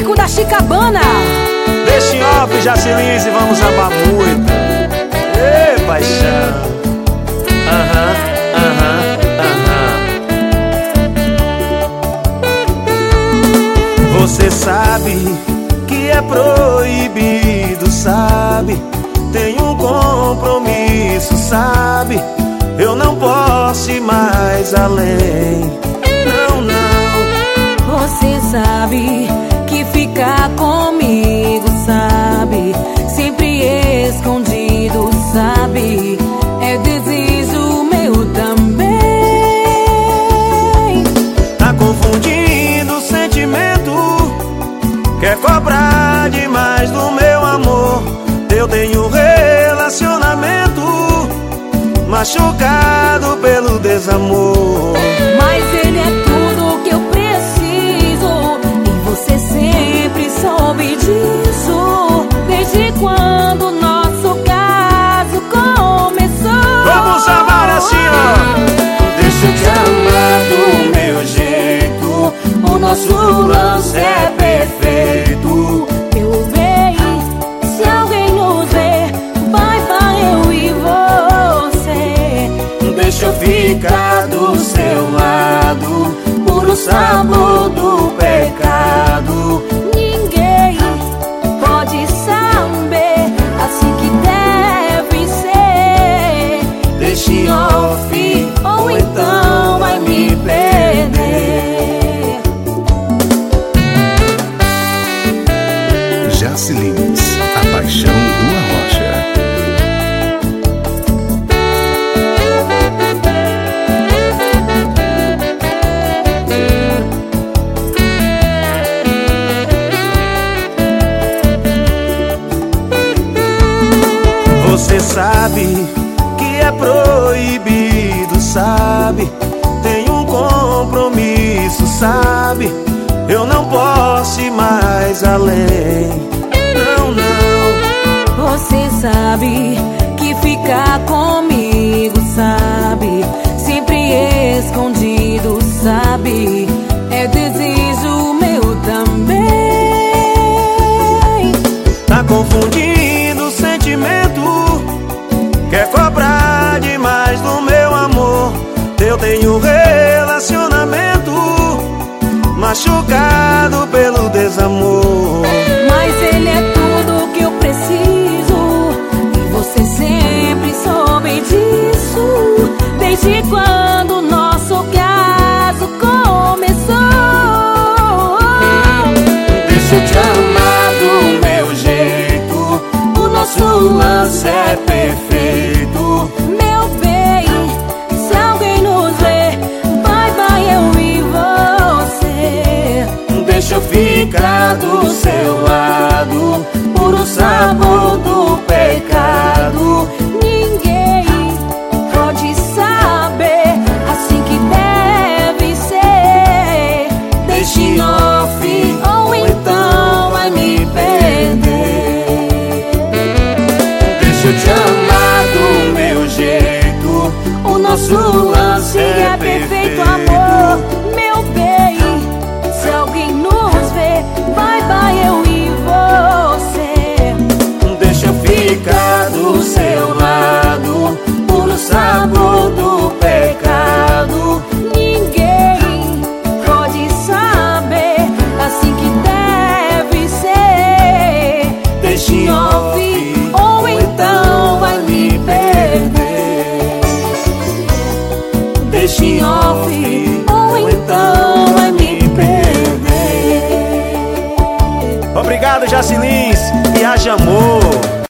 Chico da Chicabana. Deixa em off, Jacilins, e vamos amar muito. Ê, paixão. Você sabe que é proibido, sabe? Tem um compromisso, sabe? Eu não posso ir mais além. Não, não. Você sabe que ficar comigo, sabe? Sempre escondido, sabe? É desejo meu também. Tá confundindo o sentimento, quer cobrar demais do meu amor. Eu tenho relacionamento machucado pelo desamor. Mas ele é tudo que eu preciso e você sempre soube disso. Desde quando nosso caso começou. Vamos amar assim, ó. Deixa eu te amar do meu jeito. O nosso lance é perfeito. Eu bem, se alguém nos ver, vai eu e você. Deixa eu ficar do seu lado, puro sabor do pecado. Ninguém pode saber, assim que deve ser. Deixa em off, Ou então vai me perder. Jacilins, a paixão do Arrocha. Você sabe que é proibido, sabe? Tem um compromisso, sabe? Eu não posso ir mais além. Não, não. Você sabe que ficar comigo, sabe? Sempre escondido, sabe? É desejo meu também. Tá confundindo o sentimento, quer cobrar demais do meu amor. Eu tenho relacionamento machucado pelo desamor. Mas ele é tudo que eu preciso e você sempre soube disso. Desde quando nosso caso começou. Deixa eu te amar do meu jeito, o nosso lance é perfeito. Meu bem, se alguém nos ver, vai eu e você. Deixa eu ficar do seu lado, puro sabor do pecado. Ninguém pode saber, assim que deve ser. Deixa em off, ou então vai me perder. deixa eu te amar do meu jeito, O nosso lance é perfeito, amor. Meu bem, se alguém nos ver, vai eu e você. deixa eu ficar do seu lado, puro sabor do pecado. Ninguém pode saber, assim que deve ser. Deixa em off, ou então vai me perder. deixa em off, Ou então vai me perder. Obrigado, Jacilins, e haja amor.